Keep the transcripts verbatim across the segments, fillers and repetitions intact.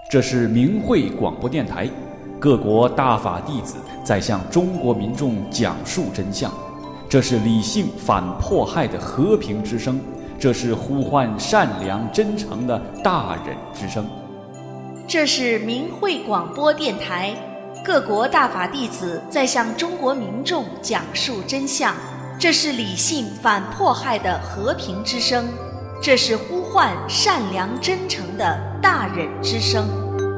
这是明慧广播电台，各国大法弟子在向中国民众讲述真相。这是理性反迫害的和平之声，这是呼唤善良真诚的大忍之声。 这是明慧广播电台，各国大法弟子在向中国民众讲述真相。这是理性反迫害的和平之声，这是呼唤善良真诚的大忍之声。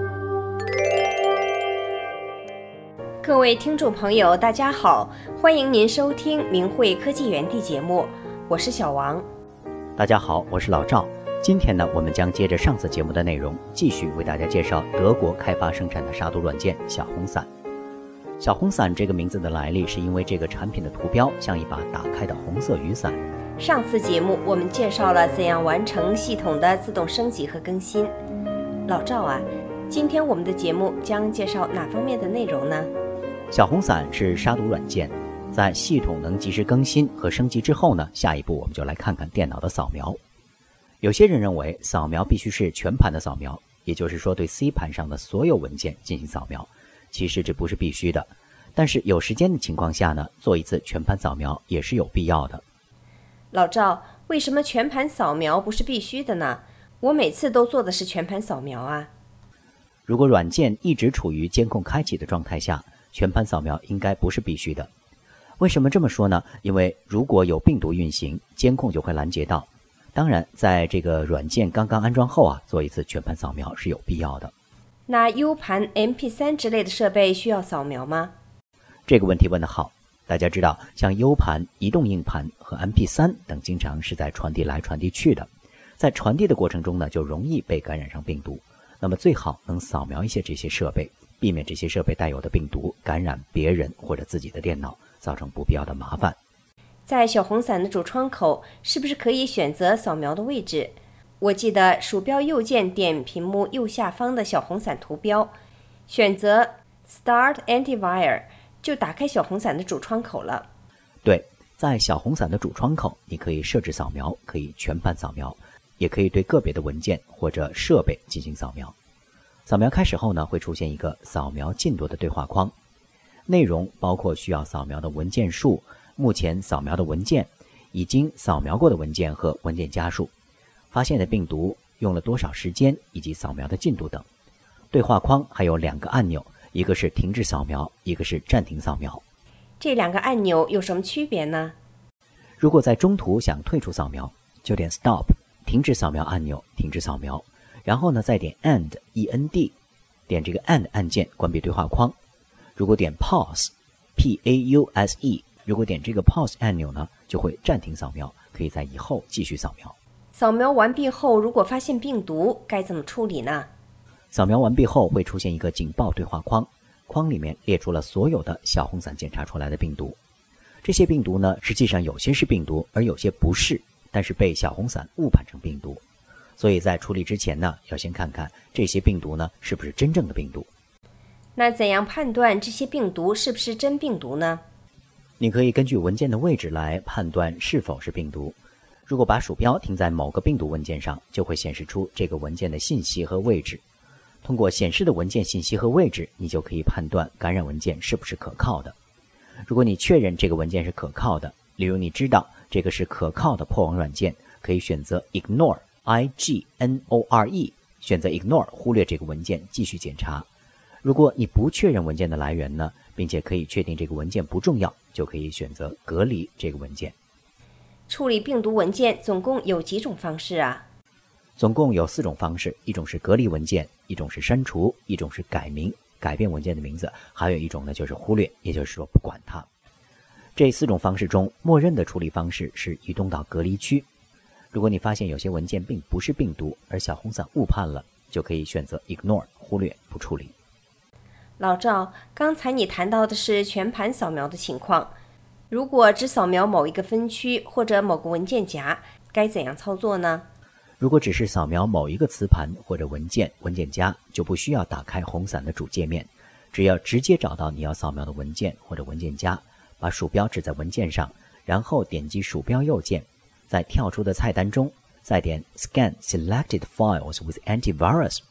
各位听众朋友，大家好，欢迎您收听明慧科技园地节目，我是小王。 大家好，我是老赵。今天呢，我们将接着上次节目的内容，继续为大家介绍德国开发生产的杀毒软件小红伞。小红伞这个名字的来历，是因为这个产品的图标像一把打开的红色雨伞。 上次节目我们介绍了怎样完成系统的自动升级和更新。老赵啊，今天我们的节目将介绍哪方面的内容呢？ 小红伞是杀毒软件，在系统能及时更新和升级之后呢，下一步我们就来看看电脑的扫描。有些人认为扫描必须是全盘的扫描，也就是说对 C 盘上的所有文件进行扫描。其实这不是必须的，但是有时间的情况下呢，做一次全盘扫描也是有必要的。 老赵，为什么全盘扫描不是必须的呢？我每次都做的是全盘扫描啊。 如果软件一直处于监控开启的状态下，全盘扫描应该不是必须的。为什么这么说呢？因为如果有病毒运行，监控就会拦截到。当然，在这个软件刚刚安装后啊，做一次全盘扫描是有必要的。 那 U 盘、M P 三 之类的设备需要扫描吗？ 这个问题问得好。大家知道，像 U 盘、移动硬盘和 M P 三 等经常是在传递来传递去的，在传递的过程中呢，就容易被感染上病毒。那么最好能扫描一些这些设备，避免这些设备带有的病毒感染别人或者自己的电脑，造成不必要的麻烦。 在小红伞的主窗口，是不是可以选择扫描的位置？我记得鼠标右键点屏幕右下方的小红伞图标，选择 Start Antivirus， 就打开小红伞的主窗口了。 对，在小红伞的主窗口，你可以设置扫描，可以全盘扫描，也可以对个别的文件或者设备进行扫描。扫描开始后呢，会出现一个扫描进度的对话框，内容包括需要扫描的文件数、目前扫描的文件、已经扫描过的文件和文件加数、发现的病毒、用了多少时间以及扫描的进度等。对话框还有两个按钮，一个是停止扫描，一个是暂停扫描。 这两个按钮有什么区别呢？ 如果在中途想退出扫描，就点 Stop 停止扫描按钮停止扫描，然后呢再点 End E N D 点这个 End 按键关闭对话框。如果点 Pause P A U S E 如果点这个 Pause 按钮呢，就会暂停扫描，可以在以后继续扫描。 扫描完毕后，如果发现病毒该怎么处理呢？ 扫描完毕后会出现一个警报对话框，框里面列出了所有的小红伞检查出来的病毒。这些病毒呢，实际上有些是病毒，而有些不是，但是被小红伞误判成病毒。所以在处理之前呢，要先看看这些病毒呢是不是真正的病毒。 那怎样判断这些病毒是不是真病毒呢？ 你可以根据文件的位置来判断是否是病毒。如果把鼠标停在某个病毒文件上，就会显示出这个文件的信息和位置。通过显示的文件信息和位置，你就可以判断感染文件是不是可靠的。如果你确认这个文件是可靠的，例如你知道这个是可靠的破网软件，可以选择 Ignore I G N O R E 选择 Ignore 忽略这个文件，继续检查。如果你不确认文件的来源呢，并且可以确定这个文件不重要，就可以选择隔离这个文件。 处理病毒文件总共有几种方式啊？ 总共有四种方式，一种是隔离文件，一种是删除，一种是改名，改变文件的名字，还有一种呢就是忽略，也就是说不管它。这四种方式中，默认的处理方式是移动到隔离区。如果你发现有些文件并不是病毒，而小红伞误判了，就可以选择 Ignore 忽略不处理。 老赵，刚才你谈到的是全盘扫描的情况，如果只扫描某一个分区或者某个文件夹，该怎样操作呢？ 如果只是扫描某一个磁盘或者文件文件夹，就不需要打开红伞的主界面，只要直接找到你要扫描的文件或者文件夹，把鼠标指在文件上，然后点击鼠标右键，在跳出的菜单中再点 Scan Selected Files with Antivirus，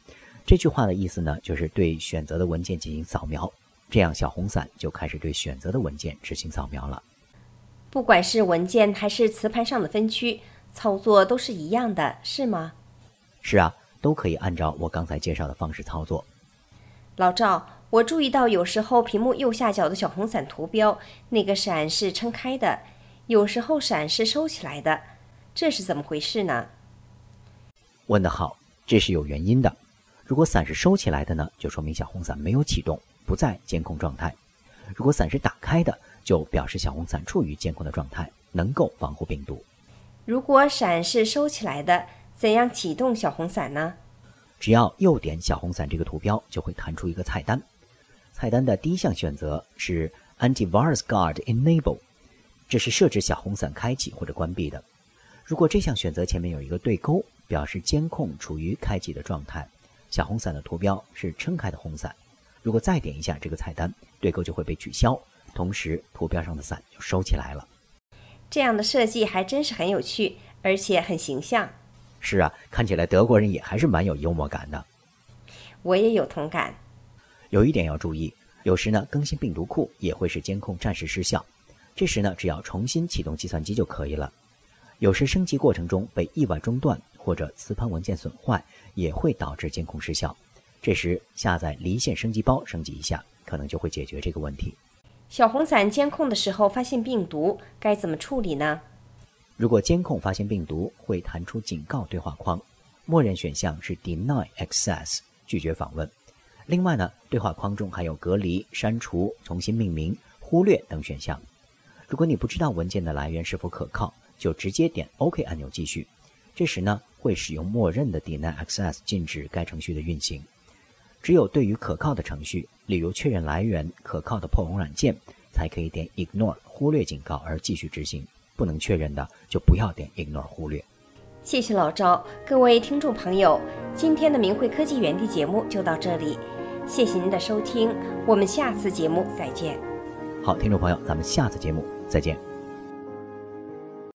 这句话的意思呢，就是对选择的文件进行扫描，这样小红伞就开始对选择的文件执行扫描了。 不管是文件还是磁盘上的分区，操作都是一样的，是吗？ 是啊，都可以按照我刚才介绍的方式操作。 老赵，我注意到有时候屏幕右下角的小红伞图标那个伞是撑开的，有时候伞是收起来的，这是怎么回事呢？ 问得好，这是有原因的。如果伞是收起来的呢，就说明小红伞没有启动，不在监控状态。如果伞是打开的，就表示小红伞处于监控的状态，能够防护病毒。 如果伞是收起来的，怎样启动小红伞呢？ 只要右点小红伞这个图标，就会弹出一个菜单。菜单的第一项选择是 Antivirus Guard Enable， 这是设置小红伞开启或者关闭的。如果这项选择前面有一个对勾，表示监控处于开启的状态，小红伞的图标是撑开的红伞。如果再点一下这个菜单，对勾就会被取消，同时图标上的伞就收起来了。 这样的设计还真是很有趣，而且很形象。 是啊，看起来德国人也还是蛮有幽默感的。 我也有同感。 有一点要注意，有时呢更新病毒库也会使监控暂时失效，这时呢只要重新启动计算机就可以了。有时升级过程中被意外中断，或者磁盘文件损坏，也会导致监控失效。这时下载离线升级包升级一下，可能就会解决这个问题。 小红伞监控的时候发现病毒，该怎么处理呢？ 如果监控发现病毒，会弹出警告对话框，默认选项是 Deny Access， 拒绝访问。另外呢，对话框中还有隔离、删除、重新命名、忽略等选项。如果你不知道文件的来源是否可靠，就直接点 OK 按钮继续。这时呢，会使用默认的 Deny Access 禁止该程序的运行。只有对于可靠的程序，例如确认来源、可靠的破解软件，才可以点 Ignore 忽略警告而继续执行。不能确认的就不要点 Ignore 忽略。 谢谢老赵，各位听众朋友，今天的明慧科技园地节目就到这里，谢谢您的收听，我们下次节目再见。 好，听众朋友，咱们下次节目再见。